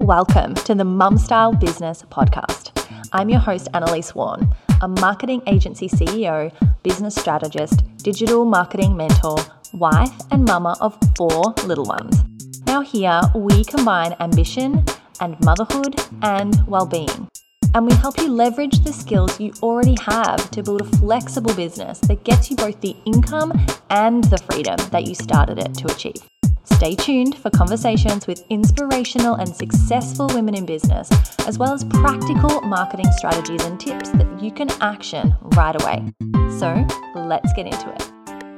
welcome to the Mum Style Business Podcast. I'm your host, Annalise Warren, a marketing agency CEO, business strategist, digital marketing mentor, wife and mama of 4 little ones. Now here, we combine ambition and motherhood and well-being. And we help you leverage the skills you already have to build a flexible business that gets you both the income and the freedom that you started it to achieve. Stay tuned for conversations with inspirational and successful women in business, as well as practical marketing strategies and tips that you can action right away. So let's get into it.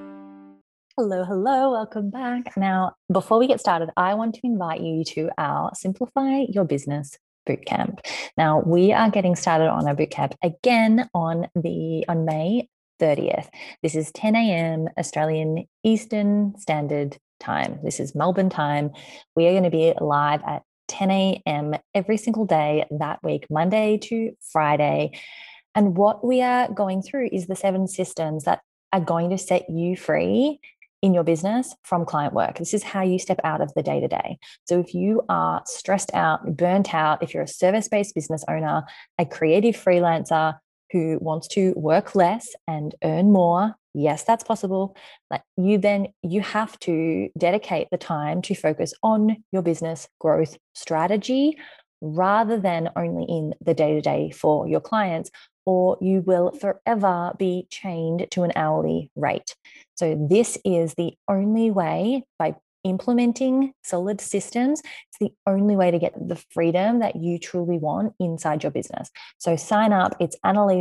Hello, welcome back. Now, before we get started, I want to invite you to our Simplify Your Business Bootcamp. Now, we are getting started on our bootcamp again on May 30th. This is 10 a.m. Australian Eastern Standard Time. This is Melbourne time. We are going to be live at 10 a.m. every single day that week, Monday to Friday. And what we are going through is the 7 systems that are going to set you free in your business from client work. This is how you step out of the day-to-day. So if you are stressed out, burnt out, if you're a service-based business owner, a creative freelancer who wants to work less and earn more, yes, that's possible. Like you have to dedicate the time to focus on your business growth strategy rather than only in the day-to-day for your clients, or you will forever be chained to an hourly rate. So this is the only way, by implementing solid systems, it's the only way to get the freedom that you truly want inside your business. So sign up. It's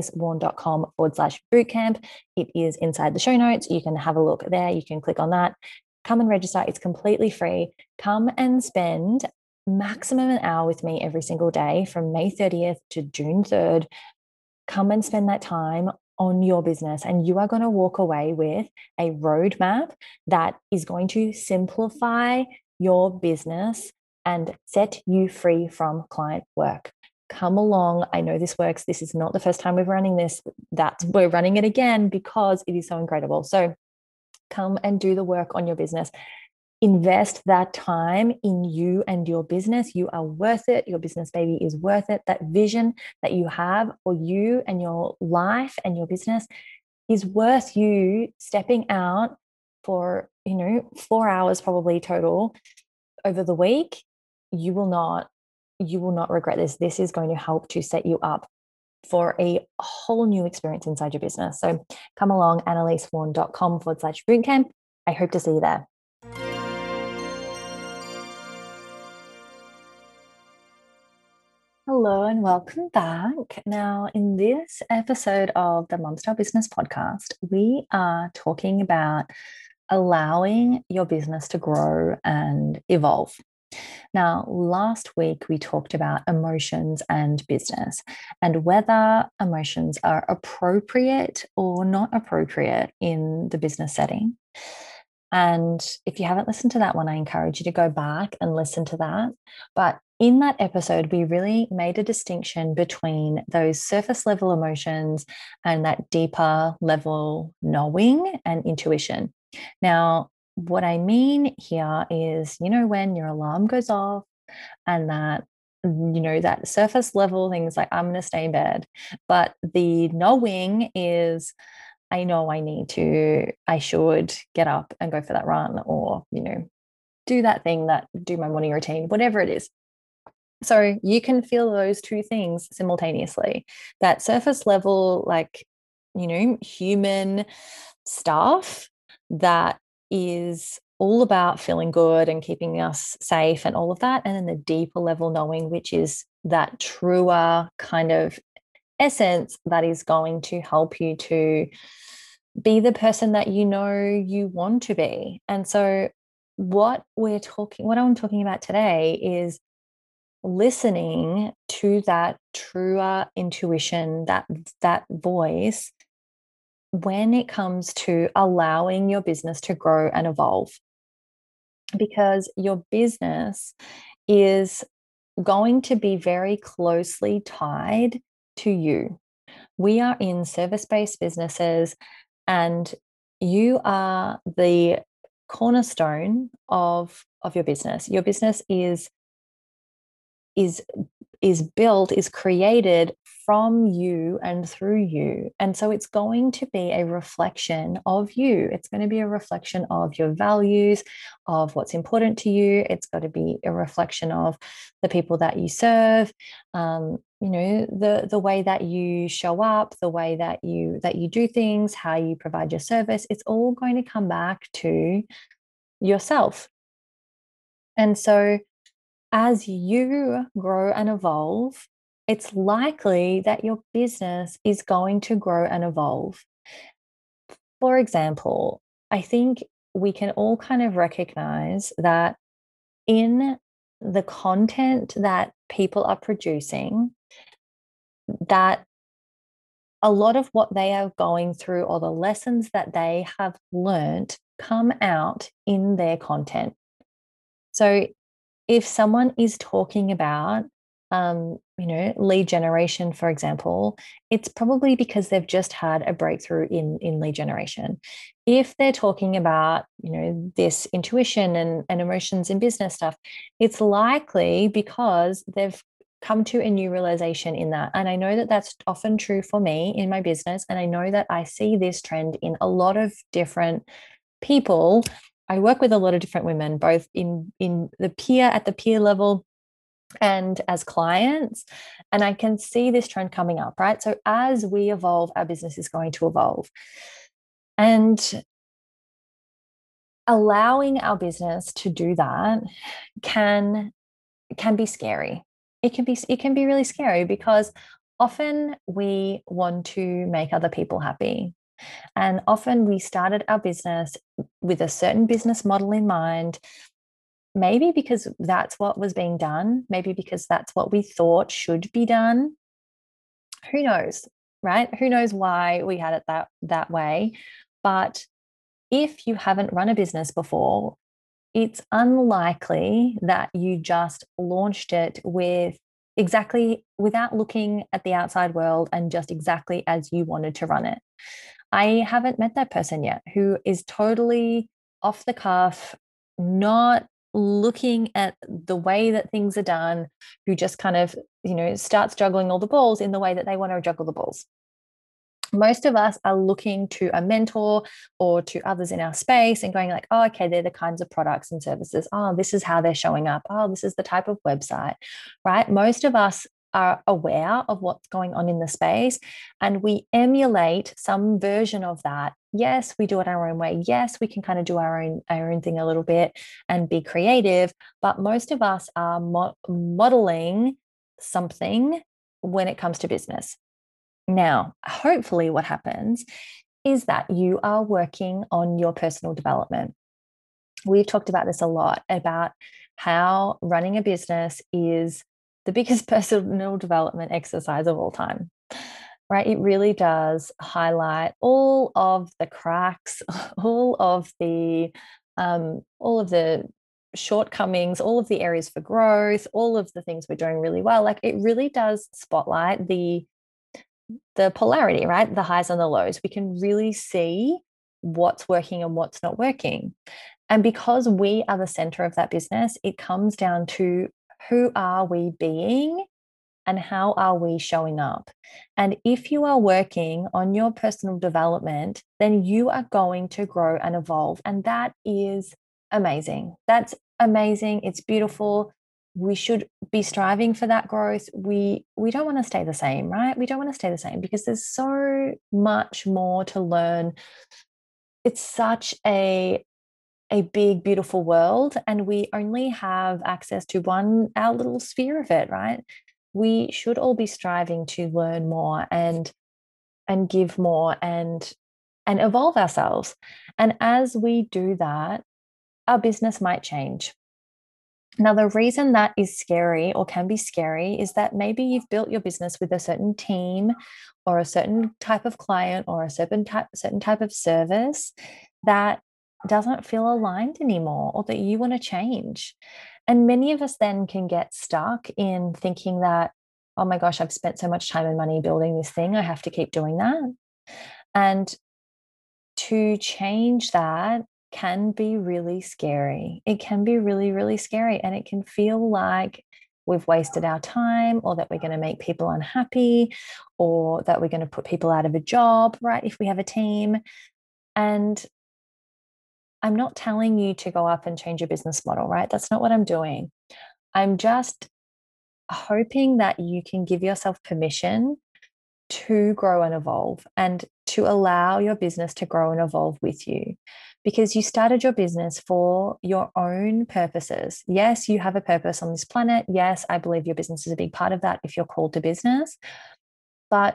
annalisewarren.com/bootcamp. It is inside the show notes. You can have a look there. You can click on that. Come and register. It's completely free. Come and spend maximum an hour with me every single day from May 30th to June 3rd. Come and spend that time on your business, and you are going to walk away with a roadmap that is going to simplify your business and set you free from client work. Come along. I know this works. This is not the first time we're running this. We're running it again because it is so incredible. So come and do the work on your business. Invest that time in you and your business. You are worth it. Your business baby is worth it. That vision that you have for you and your life and your business is worth you stepping out for, 4 hours probably total over the week. You will not regret this. This is going to help to set you up for a whole new experience inside your business. So come along, annalisewarren.com/bootcamp. I hope to see you there. Hello and welcome back. Now, in this episode of the Mum Style Business Podcast, we are talking about allowing your business to grow and evolve. Now, last week we talked about emotions and business and whether emotions are appropriate or not appropriate in the business setting. And if you haven't listened to that one, I encourage you to go back and listen to that. But in that episode, we really made a distinction between those surface level emotions and that deeper level knowing and intuition. Now, what I mean here is, when your alarm goes off and that, that surface level things like, I'm going to stay in bed. But the knowing is, I know I should get up and go for that run or, do that thing do my morning routine, whatever it is. So you can feel those two things simultaneously. That surface level, human stuff that is all about feeling good and keeping us safe and all of that. And then the deeper level knowing, which is that truer kind of essence that is going to help you to be the person that you want to be. And so what I'm talking about today is listening to that truer intuition, that voice, when it comes to allowing your business to grow and evolve. Because your business is going to be very closely tied to you. We are in service-based businesses, and you are the cornerstone of your business. Your business is is built, is created from you and through you. And so it's going to be a reflection of you. It's going to be a reflection of your values, of what's important to you. It's got to be a reflection of the people that you serve, the way that you show up, the way that you do things, how you provide your service. It's all going to come back to yourself. And so as you grow and evolve, it's likely that your business is going to grow and evolve. For example, I think we can all kind of recognize that in the content that people are producing, that a lot of what they are going through or the lessons that they have learned come out in their content. So if someone is talking about, lead generation, for example, it's probably because they've just had a breakthrough in lead generation. If they're talking about, this intuition and emotions in business stuff, it's likely because they've come to a new realization in that. And I know that that's often true for me in my business. And I know that I see this trend in a lot of different people. I work with a lot of different women, both in the peer level and as clients. And I can see this trend coming up, right? So as we evolve, our business is going to evolve. And allowing our business to do that can be scary. It can be really scary because often we want to make other people happy. And often we started our business with a certain business model in mind, maybe because that's what was being done, maybe because that's what we thought should be done. Who knows, right? Who knows why we had it that way? But if you haven't run a business before, it's unlikely that you just launched it without looking at the outside world and just exactly as you wanted to run it. I haven't met that person yet who is totally off the cuff, not looking at the way that things are done, who just kind of, starts juggling all the balls in the way that they want to juggle the balls. Most of us are looking to a mentor or to others in our space and going like, oh, okay, they're the kinds of products and services. Oh, this is how they're showing up. Oh, this is the type of website, right? Most of us are aware of what's going on in the space and we emulate some version of that. Yes, we do it our own way. Yes, we can kind of do our own thing a little bit and be creative, but most of us are modeling something when it comes to business. Now, hopefully, what happens is that you are working on your personal development. We've talked about this a lot about how running a business is the biggest personal development exercise of all time, right? It really does highlight all of the cracks, all of the shortcomings, all of the areas for growth, all of the things we're doing really well. Like it really does spotlight the polarity, right? The highs and the lows. We can really see what's working and what's not working. And because we are the center of that business, it comes down to who are we being and how are we showing up? And if you are working on your personal development, then you are going to grow and evolve. And that is amazing. That's amazing. It's beautiful. We should be striving for that growth. We don't want to stay the same, right? We don't want to stay the same because there's so much more to learn. It's such a big, beautiful world, and we only have access to our little sphere of it, right? We should all be striving to learn more and give more and evolve ourselves. And as we do that, our business might change. Now, the reason that is scary or can be scary is that maybe you've built your business with a certain team or a certain type of client or a certain type of service that doesn't feel aligned anymore or that you want to change. And many of us then can get stuck in thinking that, oh my gosh, I've spent so much time and money building this thing. I have to keep doing that. And to change that can be really scary. It can be really, really scary. And it can feel like we've wasted our time, or that we're going to make people unhappy, or that we're going to put people out of a job, right? If we have a team. And I'm not telling you to go up and change your business model, right? That's not what I'm doing. I'm just hoping that you can give yourself permission to grow and evolve, and to allow your business to grow and evolve with you, because you started your business for your own purposes. Yes, you have a purpose on this planet. Yes, I believe your business is a big part of that if you're called to business. But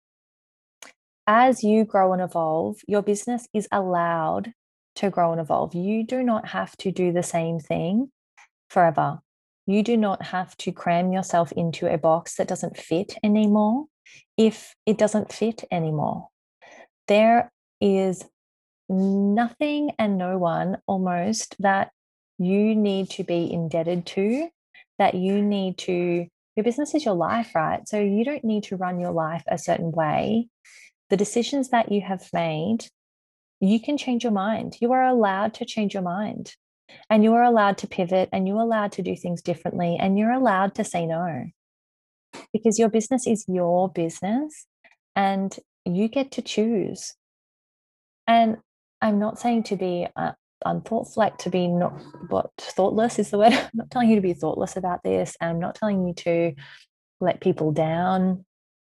as you grow and evolve, your business is allowed to grow and evolve. You do not have to do the same thing forever. You do not have to cram yourself into a box that doesn't fit anymore if it doesn't fit anymore. There is nothing and no one almost that you need to be indebted to, that you need to, your business is your life, right? So you don't need to run your life a certain way. The decisions that you have made, you can change your mind. You are allowed to change your mind, and you are allowed to pivot, and you're allowed to do things differently, and you're allowed to say no, because your business is your business and you get to choose. And I'm not saying to be unthoughtful, like to be not what thoughtless is the word. I'm not telling you to be thoughtless about this. I'm not telling you to let people down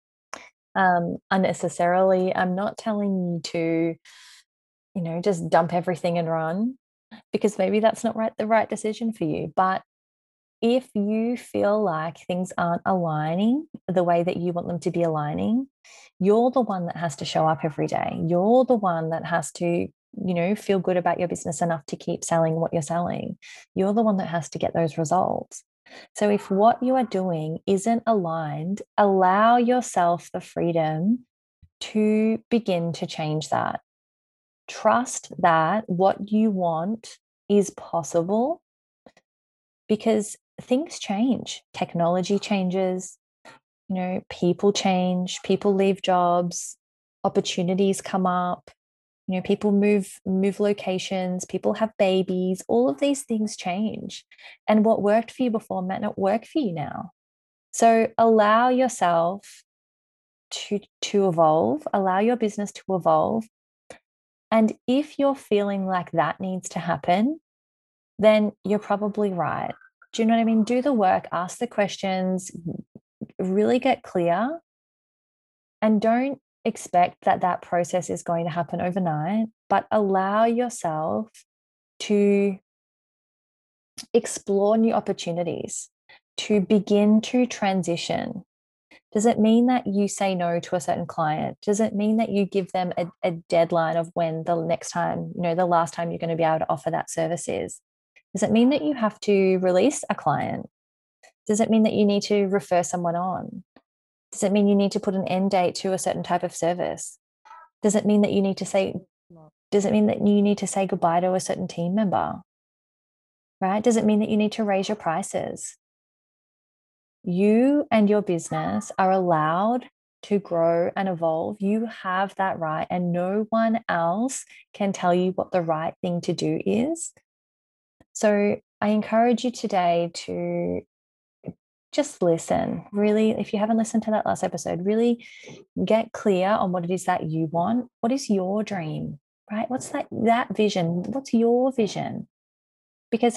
unnecessarily. I'm not telling you to, just dump everything and run, because maybe that's not the right decision for you. But if you feel like things aren't aligning the way that you want them to be aligning, you're the one that has to show up every day. You're the one that has to, feel good about your business enough to keep selling what you're selling. You're the one that has to get those results. So if what you are doing isn't aligned, allow yourself the freedom to begin to change that. Trust that what you want is possible, because things change, technology changes, people change, people leave jobs, opportunities come up, people move locations, people have babies, all of these things change. And what worked for you before might not work for you now. So allow yourself to evolve, allow your business to evolve. And if you're feeling like that needs to happen, then you're probably right. Do you know what I mean? Do the work, ask the questions, really get clear, and don't expect that that process is going to happen overnight, but allow yourself to explore new opportunities, to begin to transition. Does it mean that you say no to a certain client? Does it mean that you give them a deadline of when the next time, the last time you're going to be able to offer that service is? Does it mean that you have to release a client? Does it mean that you need to refer someone on? Does it mean you need to put an end date to a certain type of service? Does it mean that you need to say, does it mean that you need to say goodbye to a certain team member? Right? Does it mean that you need to raise your prices? You and your business are allowed to grow and evolve. You have that right, and no one else can tell you what the right thing to do is. So I encourage you today to just listen. Really, if you haven't listened to that last episode, really get clear on what it is that you want. What is your dream, right? What's that vision? What's your vision? Because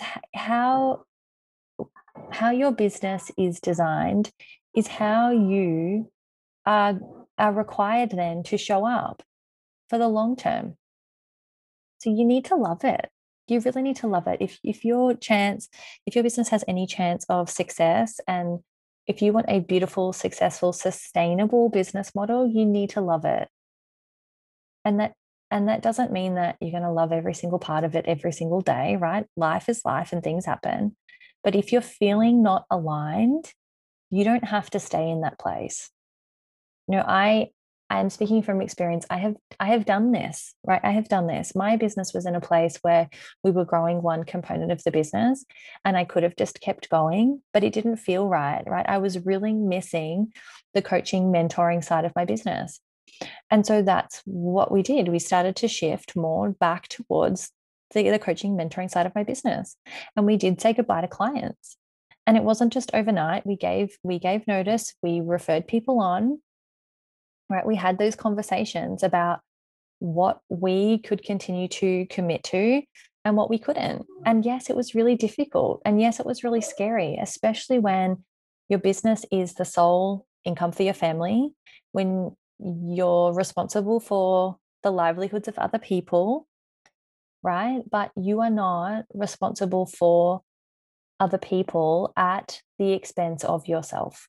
how your business is designed is how you are required then to show up for the long term. So you need to love it. You really need to love it. If your business has any chance of success, and if you want a beautiful, successful, sustainable business model, you need to love it. And that doesn't mean that you're going to love every single part of it every single day, right? Life is life and things happen. But if you're feeling not aligned, you don't have to stay in that place. I am speaking from experience. I have done this, right? I have done this. My business was in a place where we were growing one component of the business, and I could have just kept going, but it didn't feel right, right? I was really missing the coaching, mentoring side of my business. And so that's what we did. We started to shift more back towards the coaching, mentoring side of my business. And we did say goodbye to clients. And it wasn't just overnight. We gave notice, we referred people on, right? We had those conversations about what we could continue to commit to and what we couldn't. And yes, it was really difficult. And yes, it was really scary, especially when your business is the sole income for your family, when you're responsible for the livelihoods of other people, right? But you are not responsible for other people at the expense of yourself.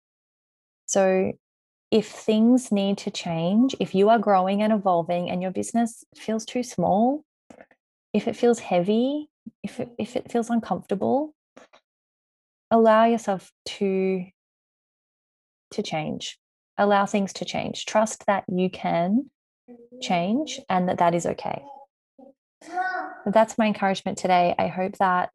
So if things need to change, if you are growing and evolving and your business feels too small, if it feels heavy, if it feels uncomfortable, allow yourself to change. Allow things to change. Trust that you can change and that is okay. That's my encouragement today. I hope that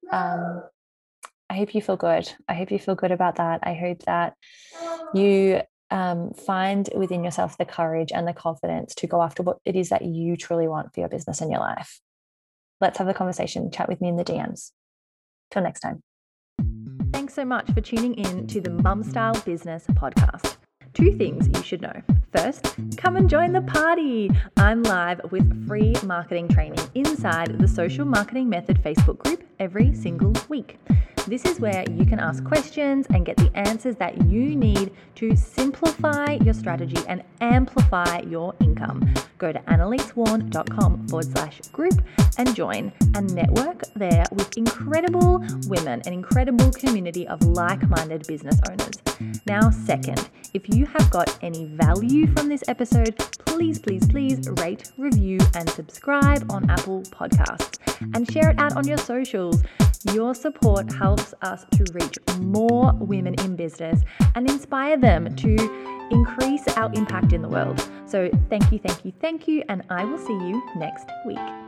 I hope you feel good. I hope you feel good about that. I hope that you find within yourself the courage and the confidence to go after what it is that you truly want for your business and your life. Let's have a conversation. Chat with me in the DMs. Till next time. Thanks so much for tuning in to the Mum Style Business Podcast. 2 things you should know. First, come and join the party. I'm live with free marketing training inside the Social Marketing Method Facebook group every single week. This is where you can ask questions and get the answers that you need to simplify your strategy and amplify your income. Go to annalisewarren.com/group and join and network there with incredible women, an incredible community of like-minded business owners. Now, second, if you have got any value from this episode, please rate, review, and subscribe on Apple Podcasts and share it out on your socials. Your support helps us to reach more women in business and inspire them to increase our impact in the world. So thank you, and I will see you next week.